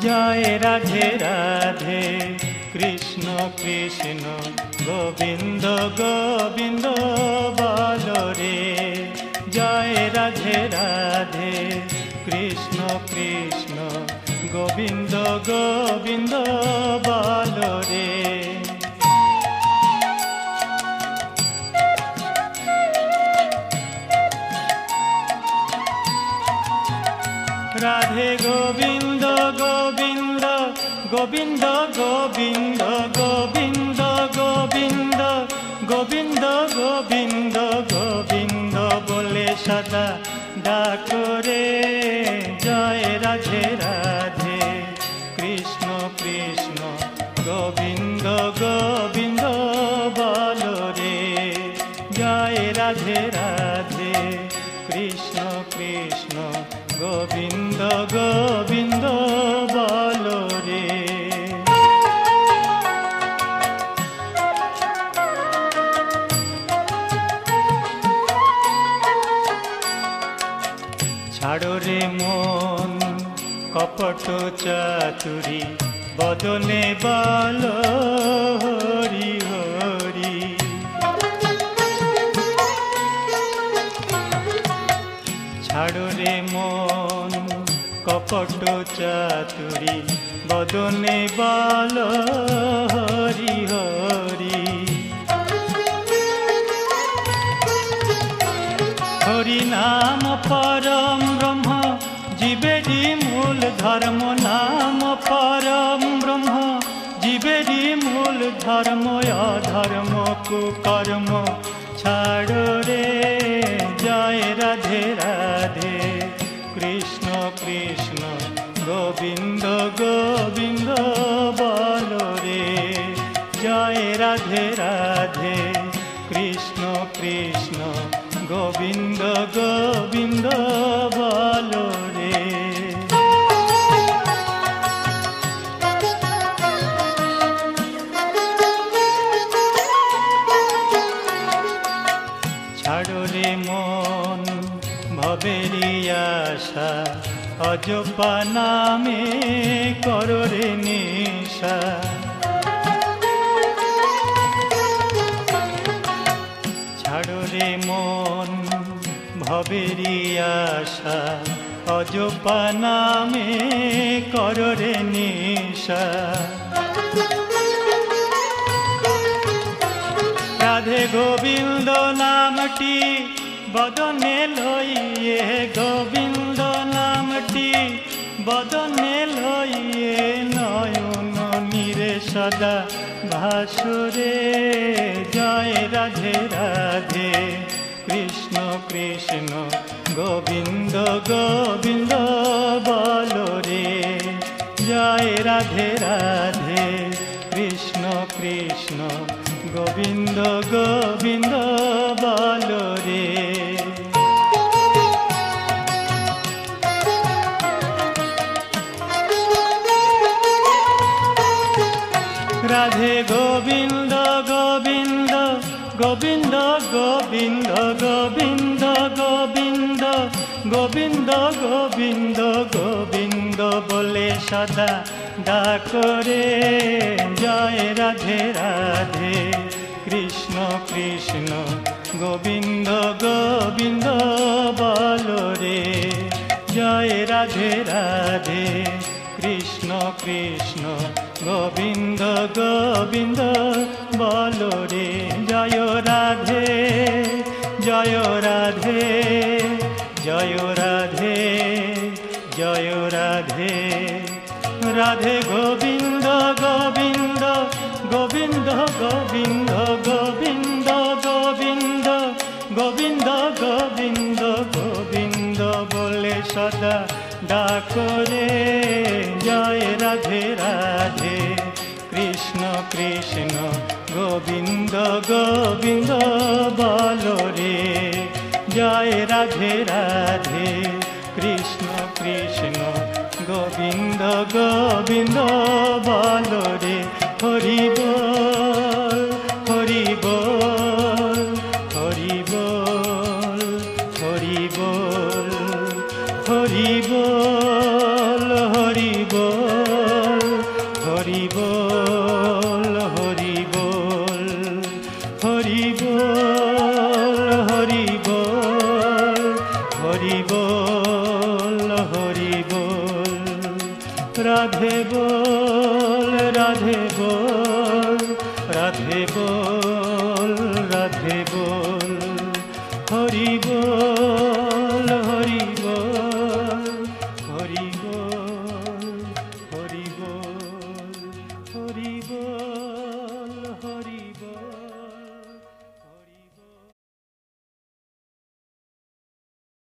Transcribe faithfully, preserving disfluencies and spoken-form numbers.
জয় রাধে রাধে কৃষ্ণ কৃষ্ণ গোবিন্দ গোবিন্দ বল রে। জয় রাধে রাধে কৃষ্ণ কৃষ্ণ গোবিন্দ গোবিন্দ বল রে। রাধে গোবিন্দ গোবিন্দ গোবিন্দ গোবিন্দ গোবিন্দ গোবিন্দ গোবিন্দ গোবিন্দ গোবিন্দ বলে সদা ডাক রে। জয় রাধে রাধে কৃষ্ণ কৃষ্ণ গোবিন্দ গোবিন্দ বল রে। জয় রাধে রাধে কৃষ্ণ কৃষ্ণ গোবিন্দ গোবিন্দ বল রে। ছাড়ো রে মন কপট চাতুরি বদনে বল হরি হরি। ছাড়ো রে মন কপট চাতুরি বদনে বল হরি হরি। হরি নাম পরম ব্রহ্ম জীবেরি মূল ধর্ম। নাম পরম ব্রহ্ম জীবেরি মূল ধর্ম। অধর্ম কুকর্ম ছাড়ো রে। জয় রাধে রাধে কৃষ্ণ কৃষ্ণ গোবিন্দ গোবিন্দ বল রে। জয় রাধে রাধে কৃষ্ণ কৃষ্ণ গোবিন্দ গোবিন্দ বল রে। ছাড়ো রে মন ভবেরি আশা অজপা নামে করো রে নিশা। ছাড়ো রে মন ভবেরি আশা অজপা নামে করো রে নিশা। রাধে গোবিন্দ নামটি বদনে লইয়ে। গোবিন্দ নামটি বদনে লইয়ে নয়ন নিরে সদা ভাসুরে। জয় রাধে রাধে কৃষ্ণ কৃষ্ণ গোবিন্দ গোবিন্দ বল রে। জয় রাধে রাধে কৃষ্ণ কৃষ্ণ গোবিন্দ গোবিন্দ বল রে। রাধে গোবিন্দ গোবিন্দ গোবিন্দ গোবিন্দ গোবিন্দ গোবিন্দ গোবিন্দ গোবিন্দ গোবিন্দ বলে সদা ডাক রে। জয় রাধে রাধে কৃষ্ণ কৃষ্ণ গোবিন্দ গোবিন্দ বল রে। জয় রাধে রাধে কৃষ্ণ কৃষ্ণ গোবিন্দ গোবিন্দ বল রে। জয় রাধে জয় রাধে জয় রাধে জয় রাধে। রাধে গোবিন্দ গোবিন্দ গোবিন্দ গোবিন্দ গোবিন্দ গোবিন্দ গোবিন্দ গোবিন্দ গোবিন্দ বলে সদা ডাক রে। জয় রাধে রাধে কৃষ্ণ কৃষ্ণ গোবিন্দ গোবিন্দ বল রে। জয় রাধে রাধে কৃষ্ণ কৃষ্ণ গোবিন্দ গোবিন্দ বল রে। হরি বল হরি বল হরি বল হরি বল হরি বল হরি বল। হরি বল হরি বল রাধে বল।